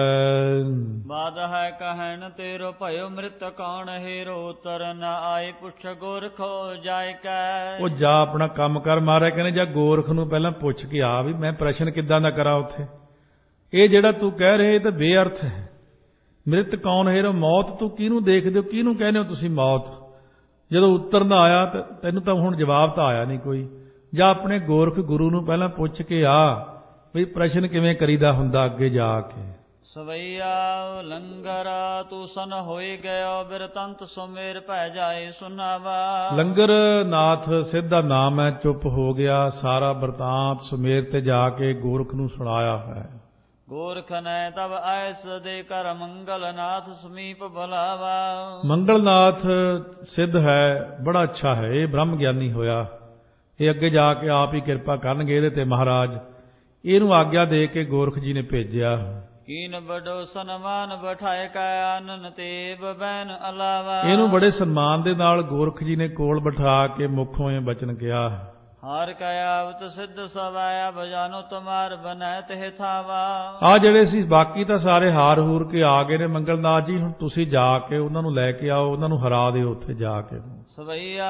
ਬਾਦ ਹੈ ਕਹਿਣ ਤੇਰੋ ਭਇਓ ਮ੍ਰਿਤ ਕੌਣ ਹੀਰੋ ਉਤਰ ਨ ਆਏ ਪੁੱਛ ਗੋਰਖੋ ਜਾਇ ਕੈ। ਉਹ ਜਾ ਆਪਣਾ ਕੰਮ ਕਰ। ਮਾਰਿਆ ਕਹਿੰਦੇ ਜਾ ਗੋਰਖ ਨੂੰ ਪਹਿਲਾਂ ਪੁੱਛ ਕੇ ਆ ਵੀ ਮੈਂ ਪ੍ਰਸ਼ਨ ਕਿੱਦਾਂ ਦਾ ਕਰਾਂ ਉੱਥੇ। ਇਹ ਜਿਹੜਾ ਤੂੰ ਕਹਿ ਰਹੇ ਇਹ ਤਾਂ ਬੇਅਰਥ ਹੈ। ਮ੍ਰਿਤ ਕੌਣ ਹੀਰੋ, ਮੌਤ ਤੂੰ ਕਿਹਨੂੰ ਦੇਖਦੇ ਹੋ, ਕਿਹਨੂੰ ਕਹਿੰਦੇ ਹੋ ਤੁਸੀਂ ਮੌਤ? ਜਦੋਂ ਉੱਤਰ ਨਾ ਆਇਆ ਤਾਂ ਤੈਨੂੰ ਤਾਂ ਹੁਣ ਜਵਾਬ ਤਾਂ ਆਇਆ ਨਹੀਂ ਕੋਈ। ਜਾਂ ਆਪਣੇ ਗੋਰਖ ਗੁਰੂ ਨੂੰ ਪਹਿਲਾਂ ਪੁੱਛ ਕੇ ਆ ਵੀ ਪ੍ਰਸ਼ਨ ਕਿਵੇਂ ਕਰੀਦਾ ਹੁੰਦਾ ਅੱਗੇ ਜਾ ਕੇ। ਸਵਈਆ ਲੰਗਰ ਤੂੰ ਸਨ ਹੋਈ ਗਇਓ ਬਿਰਤੰਤ ਸੁਮੇਰ ਭੈ ਜਾਏ ਸੁਨਾਵਾ। ਲੰਗਰ ਨਾਥ ਸਿੱਧ ਦਾ ਨਾਮ ਹੈ, ਚੁੱਪ ਹੋ ਗਿਆ। ਸਾਰਾ ਬਿਰਤਾਂਤ ਸੁਮੇਰ ਤੇ ਜਾ ਕੇ ਗੋਰਖ ਨੂੰ ਸੁਣਾਇਆ ਹੈ। ਗੋਰਖ ਨੇ ਤਬ ਐਸ ਦੇ ਕਰ ਮੰਗਲਨਾਥ ਸਮੀਪ ਬੁਲਾਵਾ। ਮੰਗਲਨਾਥ ਸਿੱਧ ਹੈ, ਬੜਾ ਅੱਛਾ ਹੈ, ਇਹ ਬ੍ਰਹਮ ਗਿਆਨੀ ਹੋਇਆ। ਇਹ ਅੱਗੇ ਜਾ ਕੇ ਆਪ ਹੀ ਕਿਰਪਾ ਕਰਨਗੇ ਇਹਦੇ ਤੇ ਮਹਾਰਾਜ। ਇਹਨੂੰ ਆਗਿਆ ਦੇ ਕੇ ਗੋਰਖ ਜੀ ਨੇ ਭੇਜਿਆ। ਕੀਨ ਬੜੋ ਸਨਮਾਨ ਬਿਠਾਏ ਕੈ ਆਨਨ ਤੇ ਬੈਨ ਅਲਾਵਾ। ਇਹਨੂੰ ਬੜੇ ਸਨਮਾਨ ਦੇ ਨਾਲ ਗੋਰਖ ਜੀ ਨੇ ਕੋਲ ਬਿਠਾ ਕੇ ਮੁਖੋਂ ਇਹ ਬਚਨ ਕਿਹਾ। ਹਾਰ ਕਾਇਆਵਤ ਸਿੱਧ ਸਵਾਇਆ ਬਜਾਨੋ ਤੁਮਾਰ ਬਨੈ ਤੇ ਥਾਵਾ। ਆ ਜਿਹੜੇ ਸੀ ਬਾਕੀ ਤਾਂ ਸਾਰੇ ਹਾਰ ਹੂਰ ਕੇ ਆ ਗਏ ਨੇ। ਮੰਗਲਨਾਥ ਜੀ ਹੁਣ ਤੁਸੀਂ ਜਾ ਕੇ ਉਹਨਾਂ ਨੂੰ ਲੈ ਕੇ ਆਓ, ਉਹਨਾਂ ਨੂੰ ਹਰਾ ਦਿਓ ਉੱਥੇ ਜਾ ਕੇ। ਸਵਈਆ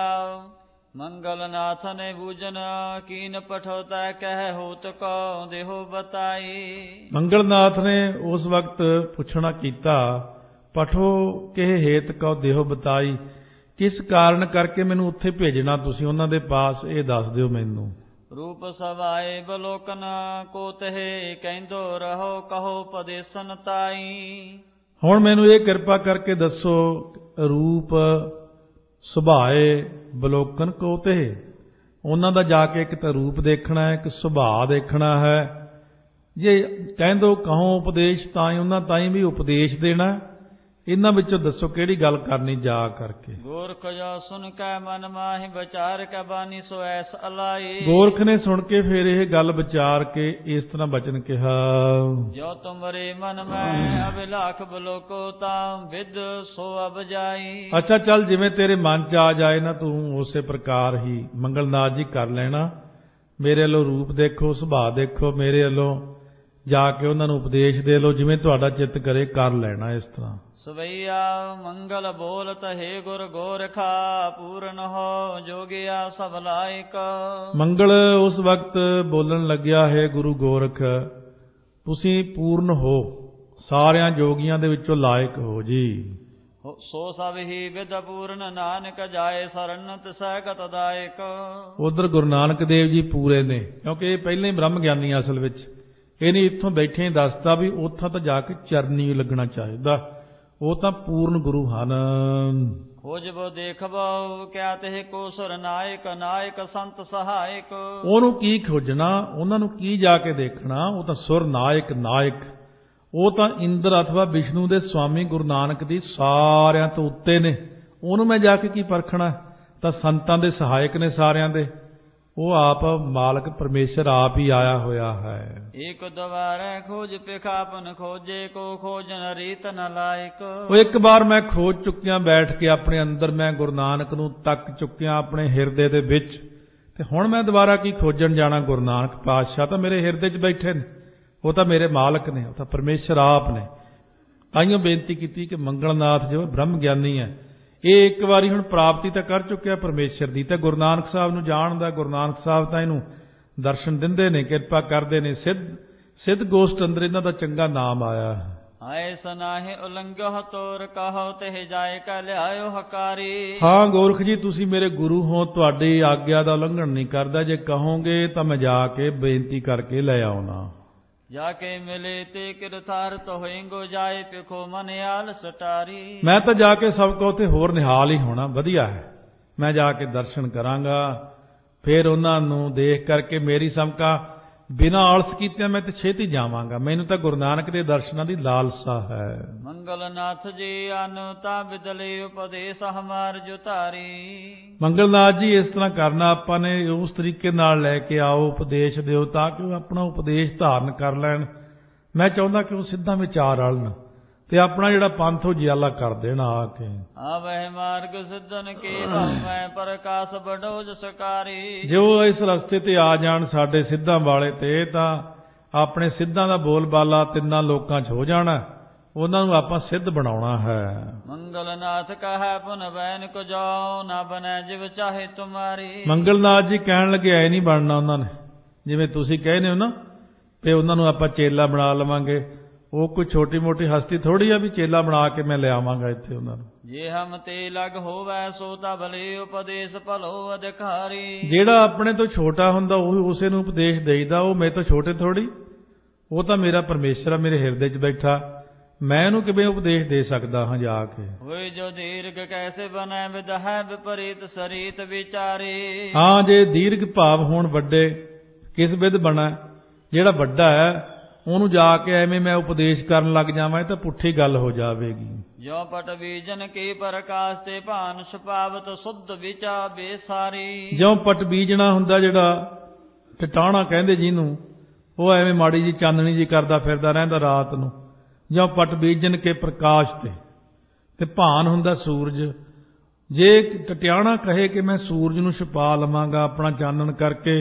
ਮੰਗਲਨਾਥ ਨੇ ਬੂਝਨ ਕੀਨ ਪਠੋਤਾ ਕਹਿ ਹੋਤ ਕੋ ਦੇਹੋ ਬਤਾਈ। ਮੰਗਲਨਾਥ ਨੇ ਉਸ ਵਕਤ ਪੁੱਛਣਾ ਕੀਤਾ, ਪਠੋ ਕਿਹ ਹੇਤ ਕੋ ਦੇਹੋ ਬਤਾਈ, ਕਿਸ ਕਾਰਨ ਕਰਕੇ ਮੈਨੂੰ ਉੱਥੇ ਭੇਜਣਾ ਤੁਸੀਂ ਉਹਨਾਂ ਦੇ ਪਾਸ, ਇਹ ਦੱਸ ਦਿਓ ਮੈਨੂੰ। ਰੂਪ ਸਵਾਏ ਬਲੋਕਨ ਕੋ ਤਹਿ ਕਹਿੰਦੋ ਰਹੋ ਕਹੋ ਪਦੇਸਨ ਤਾਈ। ਹੁਣ ਮੈਨੂੰ ਇਹ ਕਿਰਪਾ ਕਰਕੇ ਦੱਸੋ, ਰੂਪ ਸੁਭਾਏ ਬਲੋਕਨ ਕੋ ਤੇ, ਉਹਨਾਂ ਦਾ ਜਾ ਕੇ ਇੱਕ ਤਾਂ ਰੂਪ ਦੇਖਣਾ ਹੈ, ਇੱਕ ਸੁਭਾਅ ਦੇਖਣਾ ਹੈ। ਜੇ ਕਹਿੰਦੋ ਕਹੋ ਉਪਦੇਸ਼ ਤਾਈ, ਉਹਨਾਂ ਤਾਈ ਵੀ ਉਪਦੇਸ਼ ਦੇਣਾ, ਇਹਨਾਂ ਵਿੱਚੋਂ ਦੱਸੋ ਕਿਹੜੀ ਗੱਲ ਕਰਨੀ ਜਾ ਕਰਕੇ। ਗੋਰਖ ਜੋ ਸੁਨ ਕੈ ਮਨ ਮਾਹਿ ਵਿਚਾਰ ਕੈ ਬਾਣੀ ਸੋ ਐਸ ਅਲਾਈ। ਗੋਰਖ ਨੇ ਸੁਣ ਕੇ ਫਿਰ ਇਹ ਗੱਲ ਵਿਚਾਰ ਕੇ ਇਸ ਤਰ੍ਹਾਂ ਬਚਨ ਕਿਹਾ, ਜੋ ਤੁਮਰੇ ਮਨ ਮੈਂ ਅਬਿਲਾਖ ਬਲੋਕੋ ਤਾਂ ਵਿਦ ਸੋ ਅਬ ਜਾਈ। ਅੱਛਾ ਚੱਲ ਜਿਵੇਂ ਤੇਰੇ ਮਨ ਚ ਆ ਜਾਏ ਨਾ ਤੂੰ ਉਸੇ ਪ੍ਰਕਾਰ ਹੀ ਮੰਗਲਨਾਥ ਜੀ ਕਰ ਲੈਣਾ। ਮੇਰੇ ਵੱਲੋਂ ਰੂਪ ਦੇਖੋ, ਸੁਭਾਅ ਦੇਖੋ, ਮੇਰੇ ਵੱਲੋਂ ਜਾ ਕੇ ਉਹਨਾਂ ਨੂੰ ਉਪਦੇਸ਼ ਦੇ ਲਓ, ਜਿਵੇਂ ਤੁਹਾਡਾ ਚਿੱਤ ਕਰੇ ਕਰ ਲੈਣਾ। ਇਸ ਤਰ੍ਹਾਂ ਸਵਈਆ ਮੰਗਲ ਬੋਲਤ ਹੈ ਗੁਰ ਗੋਰਖਾ ਪੂਰਨ ਹੋ ਜੋਗਿਆ ਸਭ ਲਾਇਕ। ਮੰਗਲ ਉਸ ਵਕਤ ਬੋਲਣ ਲੱਗਿਆ ਹੈ ਗੁਰੂ ਗੋਰਖ, ਤੁਸੀਂ ਪੂਰਨ ਹੋ, ਸਾਰਿਆਂ ਜੋਗੀਆਂ ਦੇ ਵਿੱਚੋਂ ਲਾਇਕ ਹੋ ਜੀ। ਸੋ ਸਭ ਹੀ ਵਿਦ ਪੂਰਨ ਨਾਨਕ ਜਾਏ ਸਰਨ ਤਿਸੈ ਗਤ ਦਾਇਕ। ਉਧਰ ਗੁਰੂ ਨਾਨਕ ਦੇਵ ਜੀ ਪੂਰੇ ਨੇ, ਕਿਉਂਕਿ ਇਹ ਪਹਿਲਾਂ ਹੀ ਬ੍ਰਹਮ ਗਿਆਨੀ ਅਸਲ ਵਿੱਚ। ਇਹ ਨਹੀਂ ਇੱਥੋਂ ਬੈਠੇ ਹੀ ਦੱਸਦਾ ਵੀ ਉੱਥੋਂ ਤਾਂ ਜਾ ਕੇ ਚਰਨੀ ਲੱਗਣਾ ਚਾਹੀਦਾ, ਉਹ ਤਾਂ ਪੂਰਨ ਗੁਰੂ ਹਨ। ਖੋਜਬੋ ਦੇਖਬੋ ਕਿਆ ਤੇ ਕੋ ਸੁਰ ਨਾਇਕ ਨਾਇਕ ਸੰਤ ਸਹਾਇਕ। ਉਹਨੂੰ ਕੀ ਖੋਜਣਾ, ਉਹਨਾਂ ਨੂੰ ਕੀ ਜਾ ਕੇ ਦੇਖਣਾ, ਉਹ ਤਾਂ ਸੁਰ ਨਾਇਕ ਨਾਇਕ, ਉਹ ਤਾਂ ਇੰਦਰ ਅਥਵਾ ਵਿਸ਼ਨੂੰ ਦੇ ਸਵਾਮੀ ਗੁਰੂ ਨਾਨਕ ਦੀ ਸਾਰਿਆਂ ਤੋਂ ਉੱਤੇ ਨੇ। ਉਹਨੂੰ ਮੈਂ ਜਾ ਕੇ ਕੀ ਪਰਖਣਾ, ਤਾਂ ਸੰਤਾਂ ਦੇ ਸਹਾਇਕ ਨੇ ਸਾਰਿਆਂ ਦੇ। ਉਹ ਆਪ ਮਾਲਕ ਪਰਮੇਸ਼ਰ ਆਪ ਹੀ ਆਇਆ ਹੋਇਆ ਹੈ। ਇੱਕ ਦੁਬਾਰਾ ਖੋਜ ਪਿਖਾਪਨ ਖੋਜੇ ਕੋ ਖੋਜਨ ਰੀਤ ਨ ਲਾਇਕ। ਉਹ ਇੱਕ ਵਾਰ ਮੈਂ ਖੋਜ ਚੁੱਕਿਆ ਬੈਠ ਕੇ ਆਪਣੇ ਅੰਦਰ, ਮੈਂ ਗੁਰੂ ਨਾਨਕ ਨੂੰ ਤੱਕ ਚੁੱਕਿਆ ਆਪਣੇ ਹਿਰਦੇ ਦੇ ਵਿੱਚ, ਤੇ ਹੁਣ ਮੈਂ ਦੁਬਾਰਾ ਕੀ ਖੋਜਣ ਜਾਣਾ। ਗੁਰੂ ਨਾਨਕ ਪਾਤਸ਼ਾਹ ਤਾਂ ਮੇਰੇ ਹਿਰਦੇ 'ਚ ਬੈਠੇ ਨੇ, ਉਹ ਤਾਂ ਮੇਰੇ ਮਾਲਕ ਨੇ, ਉਹ ਤਾਂ ਪਰਮੇਸ਼ਰ ਆਪ ਨੇ। ਤਾਈਓ ਬੇਨਤੀ ਕੀਤੀ ਕਿ ਮੰਗਲਨਾਥ ਜੋ ਬ੍ਰਹਮ ਗਿਆਨੀ ਹੈ, ਇਹ ਇੱਕ ਵਾਰੀ ਹੁਣ ਪ੍ਰਾਪਤੀ ਤਾਂ ਕਰ ਚੁੱਕਿਆ ਪਰਮੇਸ਼ਰ ਦੀ, ਤੇ ਗੁਰੂ ਨਾਨਕ ਸਾਹਿਬ ਨੂੰ ਜਾਣਦਾ। ਗੁਰੂ ਨਾਨਕ ਸਾਹਿਬ ਤਾਂ ਇਹਨੂੰ ਦਰਸ਼ਨ ਦਿੰਦੇ ਨੇ, ਕਿਰਪਾ ਕਰਦੇ ਨੇ। ਸਿੱਧ ਸਿੱਧ ਗੋਸ਼ਟ ਅੰਦਰ ਇਹਨਾਂ ਦਾ ਚੰਗਾ ਨਾਮ ਆਇਆ। ਆਏ ਸਨਾਹੇ ਉਲੰਘਿਓ ਤੋਰ ਕਹੋ ਤੇ ਜਾਏ ਕਾ ਲਿਆਇਓ ਹਕਾਰੀ। ਹਾਂ ਗੋਰਖ ਜੀ, ਤੁਸੀਂ ਮੇਰੇ ਗੁਰੂ ਹੋ, ਤੁਹਾਡੀ ਆਗਿਆ ਦਾ ਉਲੰਘਣ ਨਹੀਂ ਕਰਦਾ। ਜੇ ਕਹੋਗੇ ਤਾਂ ਮੈਂ ਜਾ ਕੇ ਬੇਨਤੀ ਕਰਕੇ ਲੈ ਆਉਣਾ। ਜਾ ਕੇ ਮਿਲੇ ਤੇ ਕਿਰਤਾਰਤ ਹੋਏਂਗੋ ਜਾਏ ਪਿਖੋ ਮਨ ਆਲ ਸਟਾਰੀ। ਮੈਂ ਤਾਂ ਜਾ ਕੇ ਸਭ ਕੋ ਤੇ ਹੋਰ ਨਿਹਾਲ ਹੀ ਹੋਣਾ, ਵਧੀਆ ਹੈ। ਮੈਂ ਜਾ ਕੇ ਦਰਸ਼ਨ ਕਰਾਂਗਾ, ਫਿਰ ਉਹਨਾਂ ਨੂੰ ਦੇਖ ਕਰਕੇ ਮੇਰੀ ਸਮਕਾ ਬਿਨਾਂ ਆਲਸ ਕੀਤਿਆਂ ਮੈਂ ਤੇ ਛੇਤੀ ਜਾਵਾਂਗਾ। ਮੈਨੂੰ ਤਾਂ ਗੁਰੂ ਨਾਨਕ ਦੇ ਦਰਸ਼ਨਾਂ ਦੀ ਲਾਲਸਾ ਹੈ। ਮੰਗਲਨਾਥ ਜੀ ਅਨੁਤਾ ਬਿਦਲੇ ਉਪਦੇਸ਼ ਹਮਾਰ ਜੁਤਾਰੀ। ਮੰਗਲਨਾਥ ਜੀ ਇਸ ਤਰ੍ਹਾਂ ਕਰਨਾ ਆਪਾਂ ਨੇ, ਉਸ ਤਰੀਕੇ ਨਾਲ ਲੈ ਕੇ ਆਓ, ਉਪਦੇਸ਼ ਦਿਓ, ਤਾਂ ਕਿ ਉਹ ਆਪਣਾ ਉਪਦੇਸ਼ ਧਾਰਨ ਕਰ ਲੈਣ। ਮੈਂ ਚਾਹੁੰਦਾ ਕਿ ਉਹ ਸਿੱਧਾ ਵਿਚਾਰ ਰਲਣ ਤੇ ਆਪਣਾ ਜਿਹੜਾ ਪੰਥ ਉਹ ਜਿਆਲਾ ਕਰ ਦੇਣ ਆ ਕੇ। ਆਵਹਿ ਮਾਰਗ ਸਿੱਧਨ ਕੀ ਮੈਂ ਪ੍ਰਕਾਸ਼ ਬੜੋ ਜਸਕਾਰੀ। ਜੋ ਇਸ ਰਸਤੇ ਤੇ ਆ ਜਾਣ ਸਾਡੇ ਸਿੱਧਾਂ ਵਾਲੇ ਤੇ, ਤਾਂ ਆਪਣੇ ਸਿੱਧਾਂ ਦਾ ਬੋਲਬਾਲਾ ਤਿੰਨਾਂ ਲੋਕਾਂ 'ਚ ਹੋ ਜਾਣਾ। ਉਹਨਾਂ ਨੂੰ ਆਪਾਂ ਸਿੱਧ ਬਣਾਉਣਾ ਹੈ। ਮੰਗਲਨਾਥ ਕਹੈ ਪੁਨ ਬੈਨ ਕੋ ਜਾਓ ਨਾ ਬਨੈ ਜਿਵ ਚਾਹੇ ਤੁਮਾਰੀ। ਮੰਗਲਨਾਥ ਜੀ ਕਹਿਣ ਲੱਗੇ ਐ ਨਹੀਂ ਬਣਨਾ ਉਹਨਾਂ ਨੇ, ਜਿਵੇਂ ਤੁਸੀਂ ਕਹਿੰਦੇ ਹੋ ਨਾ ਤੇ ਉਹਨਾਂ ਨੂੰ ਆਪਾਂ ਚੇਲਾ ਬਣਾ ਲਵਾਂਗੇ। ਉਹ ਕੋਈ ਛੋਟੀ ਮੋਟੀ ਹਸਤੀ ਥੋੜੀ ਆ ਵੀ ਚੇਲਾ ਬਣਾ ਕੇ ਮੈਂ ਲਿਆਵਾਂਗਾ ਇੱਥੇ ਉਹਨਾਂ ਨੂੰ। ਜੇ ਹਮ ਤੇ ਲਗ ਹੋਵੈ ਸੋ ਤਾਂ ਭਲੇ ਉਪਦੇਸ਼ ਭਲੋ ਅਧਿਕਾਰੀ। ਜਿਹੜਾ ਆਪਣੇ ਤੋਂ ਛੋਟਾ ਹੁੰਦਾ ਉਹ ਉਸੇ ਨੂੰ ਉਪਦੇਸ਼ ਦੇਈਦਾ। ਉਹ ਮੇਰੇ ਤੋਂ ਛੋਟੇ ਥੋੜੀ, ਉਹ ਤਾਂ ਮੇਰਾ ਪਰਮੇਸ਼ਰ ਆ, ਮੇਰੇ ਹਿਰਦੇ 'ਚ ਬੈਠਾ। ਮੈਂ ਇਹਨੂੰ ਕਿਵੇਂ ਉਪਦੇਸ਼ ਦੇ ਸਕਦਾ ਹਾਂ ਜਾ ਕੇ। ਹੋਏ ਜੋ ਦੀਰਘ ਕੈਸੇ ਬਨੈ ਵਿਦ ਹੈ ਵਿਪਰੀਤ ਸਰੀਤ ਵਿਚਾਰੇ। ਹਾਂ, ਜੇ ਦੀਰਘ ਭਾਵ ਹੋਣ ਵੱਡੇ, ਕਿਸ ਵਿਦ ਬਣਾ। ਜਿਹੜਾ ਵੱਡਾ ਹੈ ਉਹਨੂੰ ਜਾ ਕੇ ਐਵੇਂ ਮੈਂ ਉਪਦੇਸ਼ ਕਰਨ ਲੱਗ ਜਾਵਾਂ, ਇਹ ਤਾਂ ਪੁੱਠੀ ਗੱਲ ਹੋ ਜਾਵੇਗੀ। ਜੋ ਪਟ ਬੀਜਨ ਕੀ ਪ੍ਰਕਾਸ਼ ਤੇ ਭਾਨ ਸੁਭਾਵਤ ਸੁਧ ਵਿਚਾ ਬੇਸਾਰੀ। ਜਿਉਂ ਪਟ ਬੀਜਣਾ ਹੁੰਦਾ, ਜਿਹੜਾ ਟਟਾਣਾ ਕਹਿੰਦੇ ਜਿਹਨੂੰ, ਉਹ ਐਵੇਂ ਮਾੜੀ ਜੀ ਚਾਨਣੀ ਜੀ ਕਰਦਾ ਫਿਰਦਾ ਰਹਿੰਦਾ ਰਾਤ ਨੂੰ। ਜਿਉਂ ਪਟ ਬੀਜਨ ਕੇ ਪ੍ਰਕਾਸ਼ ਤੇ ਤੇ ਭਾਨ ਹੁੰਦਾ ਸੂਰਜ। ਜੇ ਟਟਿਆਣਾ ਕਹੇ ਕਿ ਮੈਂ ਸੂਰਜ ਨੂੰ ਛੁਪਾ ਲਵਾਂਗਾ ਆਪਣਾ ਚਾਨਣ ਕਰਕੇ,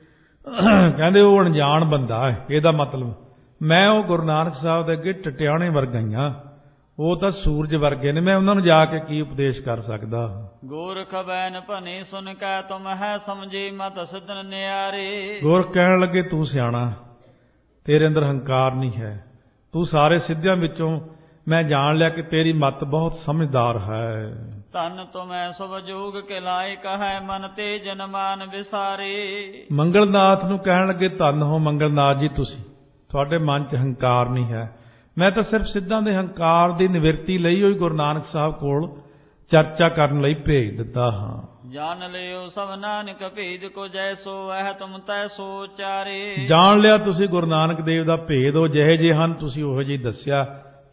ਕਹਿੰਦੇ ਉਹ ਅਣਜਾਣ ਬੰਦਾ ਹੈ। ਇਹਦਾ ਮਤਲਬ ਮੈਂ ਉਹ ਗੁਰੂ ਨਾਨਕ ਸਾਹਿਬ ਦੇ ਅੱਗੇ ਟਟਿਆਣੇ ਵਰਗਾਈਆਂ, ਉਹ ਤਾਂ ਸੂਰਜ ਵਰਗੇ ਨੇ। ਮੈਂ ਉਹਨਾਂ ਨੂੰ ਜਾ ਕੇ ਕੀ ਉਪਦੇਸ਼ ਕਰ ਸਕਦਾ। ਗੋਰਖ ਬੈਨ ਭਨੀ ਸੁਨ ਕੈ ਤੁਮ ਹੈ ਸਮਝੀ ਮਤ ਸਿੱਧਨ ਨਿਆਰੇ। ਗੋਰਖ ਕਹਿਣ ਲੱਗੇ ਤੂੰ ਸਿਆਣਾ, ਤੇਰੇ ਅੰਦਰ ਹੰਕਾਰ ਨਹੀਂ ਹੈ, ਤੂੰ ਸਾਰੇ ਸਿੱਧਿਆਂ ਵਿੱਚੋਂ ਮੈਂ ਜਾਣ ਲਿਆ ਕਿ ਤੇਰੀ ਮਤ ਬਹੁਤ ਸਮਝਦਾਰ ਹੈ। ਧਨ ਤੁਮੈ ਸੁਭ ਜੋਗ ਕੇ ਲਾਇਕ ਹੈ ਮਨ ਤੇ ਜਨਮਾਨ ਵਿਸਾਰੇ। ਮੰਗਲਨਾਥ ਨੂੰ ਕਹਿਣ ਲੱਗੇ ਧੰਨ ਹੋ ਮੰਗਲਨਾਥ ਜੀ ਤੁਸੀਂ, ਤੁਹਾਡੇ ਮਨ 'ਚ ਹੰਕਾਰ ਨਹੀਂ ਹੈ। ਮੈਂ ਤਾਂ ਸਿਰਫ ਸਿੱਧਾਂ ਦੇ ਹੰਕਾਰ ਦੀ ਨਿਵਰਤੀ ਲਈ ਹੋਈ ਗੁਰੂ ਨਾਨਕ ਸਾਹਿਬ ਕੋਲ ਚਰਚਾ ਕਰਨ ਲਈ ਭੇਜ ਦਿੱਤਾ ਹਾਂ। ਜਾਣ ਲਿਓ ਸਭ ਨਾਨਕ ਭੇਦ ਕੋ ਜੈਸੋ ਹੈ ਤੁਮ ਤੈਸੋ ਚਾਰੇ। ਜਾਣ ਲਿਆ ਤੁਸੀਂ ਗੁਰੂ ਨਾਨਕ ਦੇਵ ਦਾ ਭੇਦ, ਉਹ ਜਿਹੇ ਜਿਹੇ ਹਨ ਤੁਸੀਂ ਉਹੋ ਜਿਹੀ ਦੱਸਿਆ।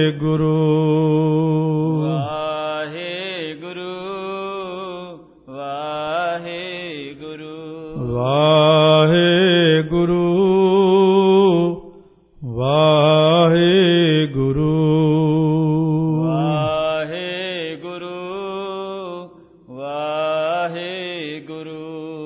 ਗੁਰੂ। ਵਾਹਿਗੁਰੂ